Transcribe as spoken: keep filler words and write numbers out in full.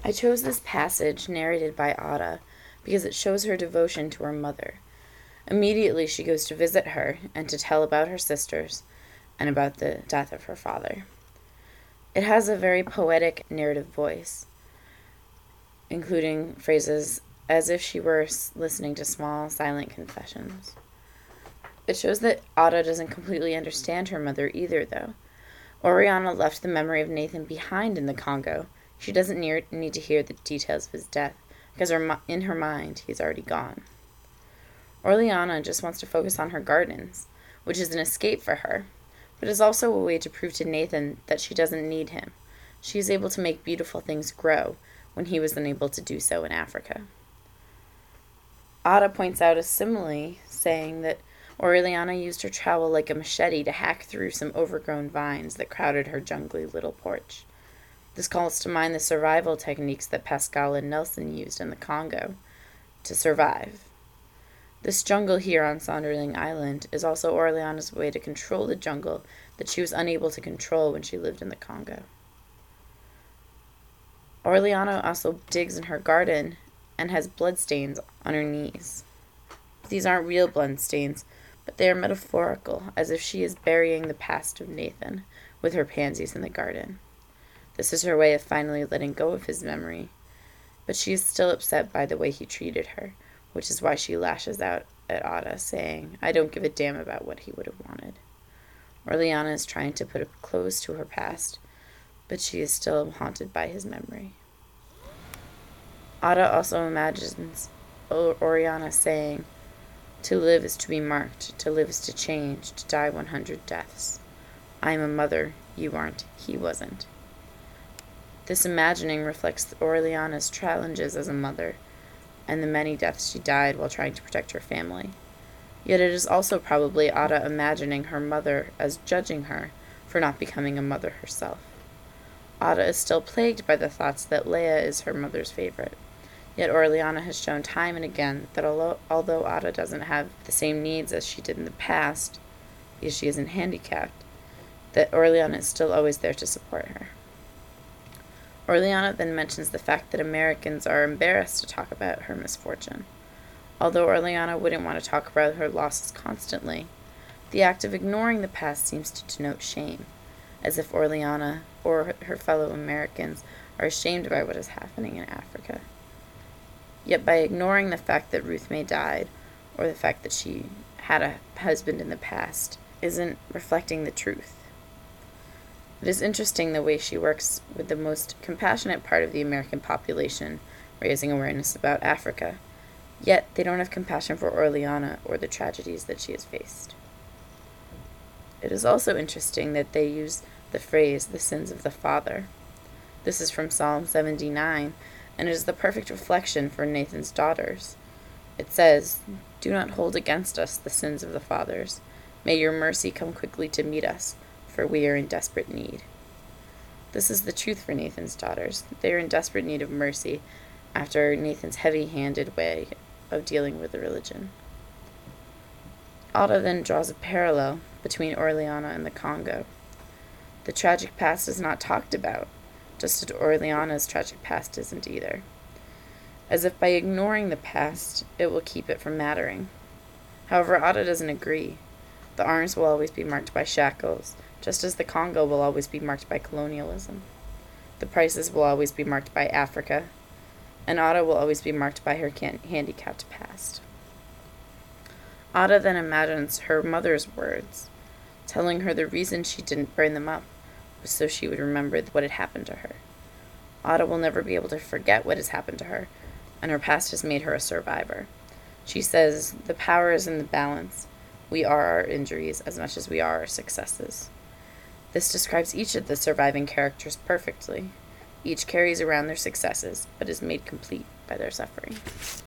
I chose this passage narrated by Ada because it shows her devotion to her mother. Immediately she goes to visit her and to tell about her sisters and about the death of her father. It has a very poetic narrative voice, including phrases as if she were listening to small, silent confessions. It shows that Ada doesn't completely understand her mother either, though. Oriana left the memory of Nathan behind in the Congo. She doesn't need to hear the details of his death, because her, in her mind, he's already gone. Oriana just wants to focus on her gardens, which is an escape for her, but is also a way to prove to Nathan that she doesn't need him. She is able to make beautiful things grow when he was unable to do so in Africa. Ada points out a simile, saying that Oriana used her trowel like a machete to hack through some overgrown vines that crowded her jungly little porch. This calls to mind the survival techniques that Pascal and Nelson used in the Congo to survive. This jungle here on Sonderling Island is also Oriana's way to control the jungle that she was unable to control when she lived in the Congo. Oriana also digs in her garden and has bloodstains on her knees. These aren't real bloodstains, but they are metaphorical, as if she is burying the past of Nathan with her pansies in the garden. This is her way of finally letting go of his memory, but she is still upset by the way he treated her, which is why she lashes out at Ada, saying, "I don't give a damn about what he would have wanted." Oriana is trying to put a close to her past, but she is still haunted by his memory. Ada also imagines Oriana saying, "To live is to be marked, to live is to change, to die one hundred deaths. I am a mother, you aren't, he wasn't." This imagining reflects Oriana's challenges as a mother, and the many deaths she died while trying to protect her family. Yet it is also probably Ada imagining her mother as judging her for not becoming a mother herself. Ada is still plagued by the thoughts that Leia is her mother's favorite. Yet Oriana has shown time and again that although, although Ada doesn't have the same needs as she did in the past, because she isn't handicapped, that Oriana is still always there to support her. Oriana then mentions the fact that Americans are embarrassed to talk about her misfortune. Although Oriana wouldn't want to talk about her losses constantly, the act of ignoring the past seems to denote shame, as if Oriana or her fellow Americans are ashamed about what is happening in Africa. Yet by ignoring the fact that Ruth May died, or the fact that she had a husband in the past, isn't reflecting the truth. It is interesting the way she works with the most compassionate part of the American population, raising awareness about Africa, yet they don't have compassion for Oriana or the tragedies that she has faced. It is also interesting that they use the phrase, "the sins of the father." This is from Psalm seventy-nine, and it is the perfect reflection for Nathan's daughters. It says, "Do not hold against us the sins of the fathers. May your mercy come quickly to meet us, for we are in desperate need." This is the truth for Nathan's daughters. They are in desperate need of mercy after Nathan's heavy-handed way of dealing with the religion. Ada then draws a parallel between Oriana and the Congo. The tragic past is not talked about, just as Oriana's tragic past isn't either. As if by ignoring the past, it will keep it from mattering. However, Ada doesn't agree. The arms will always be marked by shackles, just as the Congo will always be marked by colonialism. The prices will always be marked by Africa, and Ada will always be marked by her can- handicapped past. Ada then imagines her mother's words, telling her the reason she didn't burn them up was so she would remember what had happened to her. Ada will never be able to forget what has happened to her, and her past has made her a survivor. She says, "The power is in the balance. We are our injuries as much as we are our successes." This describes each of the surviving characters perfectly. Each carries around their successes, but is made complete by their suffering.